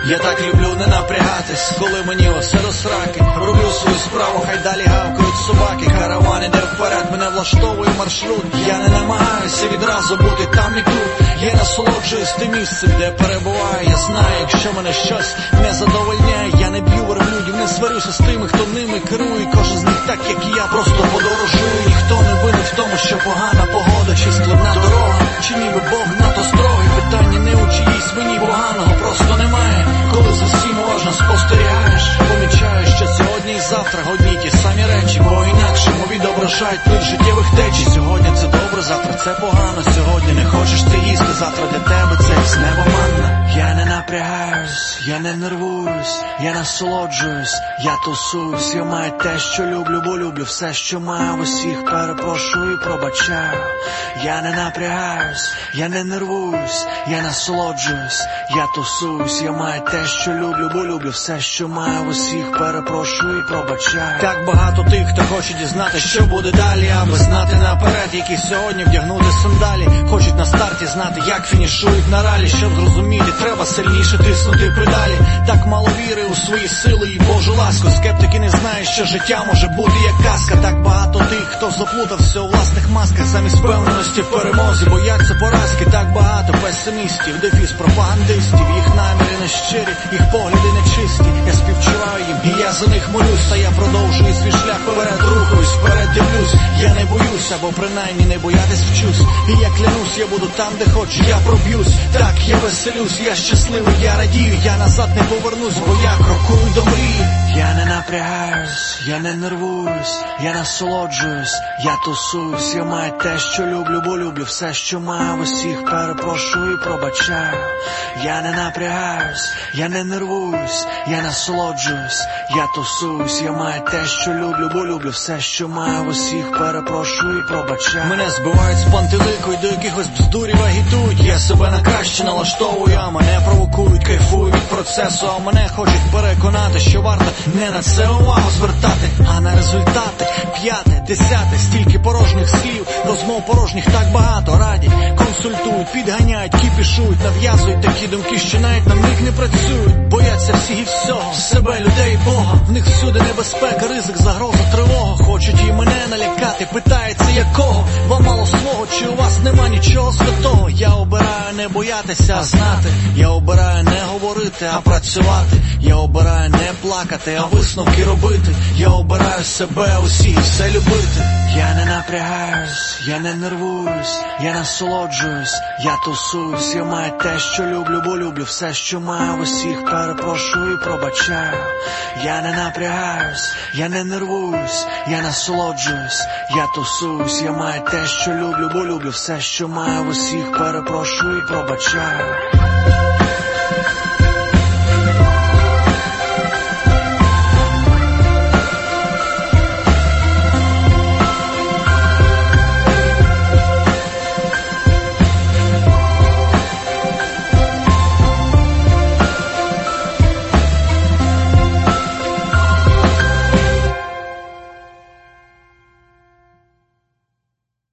Я так люблю не напрягатись, коли мені усе до сраки. Роблю свою справу, хай далі гавкають собаки. Караван іде вперед, мене влаштовує маршрут. Я не намагаюся відразу бути там і тут. Я насолоджуюсь тим місцем, де перебуваю. Я знаю, якщо мене щось не задовольняє, я не б'ю верблюдів, не сварюся з тими, хто ними керує. Кожен з них так, як і я, просто подорожую. Ніхто не винен в тому, що погана погода чи складна дорога, чи ніби Бог надто строгий. Питання не у чиїсь мені поганого просто немає. Коли за всім уважно спостерігаєш, помічаєш, що сьогодні і завтра одні ті самі речі, бо інакшому відображають плин життєвих течій. Сьогодні це добре, завтра це погано. Сьогодні не хочеш ти їсти, завтра для тебе це з неба манна. Я не напрягаюсь, я не нервуюсь, я насолоджуюсь, я тусуюсь. Я маю те, що люблю, бо люблю все, що маю. Усіх перепрошую і пробачаю. Я не напрягаюсь, я не нервуюсь, я насолоджуюсь, я тусуюсь. Я маю те, що люблю, бо люблю все, що маю. Усіх перепрошую і пробачаю. Так багато тих, хто хоче дізнати, що буде далі, аби знати наперед, які сьогодні вдягнути сандалі. Хочуть на старті знати, як фінішують на ралі. Щоб зрозуміти, треба сильніше тиснути педалі. Так мало віри у свої сили і Божу ласку. Скептики не знають, що життя може бути як казка. Так багато тих, хто заплутався у власних масках, замість впевненості в перемозі бояться поразки. Так багато песимістів, дефіс пропагандистів. Їх наміри нещирі, їх погляди нечисті. Я співчуваю їм, і я за них молюсь. Та я продовжую свій шлях, вперед рухаюсь, вперед дивлюсь. Я не боюсь, або принаймні не боятись вчусь. І я клянусь, я буду там, де хочу, я проб'юсь. Так, я веселюсь, я щасливий, я радію. Я назад не повернусь, бо я крокую до мрії. Я не напрягаюсь, я не нервуюсь, я насолоджуюсь, я тусуюсь. Я маю те, що люблю, бо люблю все, що маю. Усіх перепрошую і пробачаю. Я не напрягаюсь, я не нервуюсь, я насолоджуюсь, я тусуюсь. Я маю те, що люблю, бо люблю все, що маю. Усіх перепрошую і пробачаю. Мене збивають з пантелику і до якихось бздурів агітують. Я себе на краще налаштовую, а мене провокують. Кайфую від процесу, а мене хочуть переконати, що варто не на це увагу звертати, а на результати. 5, 10, стільки порожніх слів, розмов порожніх так багато. Радять, консультують, підганяють, кіпішують, нав'язують такі думки, що навіть на них не працюють. Бояться всіх і всього, себе, людей, Бога. В них всюди небезпека, ризик, загроза, тривога. Хочуть і мене налякати, питається якого. Вам мало свого, чи у вас нема нічого святого? Я обираю не боятися, а знати. Я обираю не говорити, а працювати. Я обираю не плакати, а висновки робити. Я обираю себе, усі, все любити. Я не напрягаюсь, я не нервуюсь, я насолоджуюсь, я тусуюсь. Я маю те, що люблю, бо люблю все, що маю. Усіх перепрошую і пробачаю. Я не напрягаюсь, я не нервуюсь, я насолоджуюсь, я тусуюсь. Я маю те, що люблю, бо люблю все, що маю. Усіх перепрошую і пробачаю.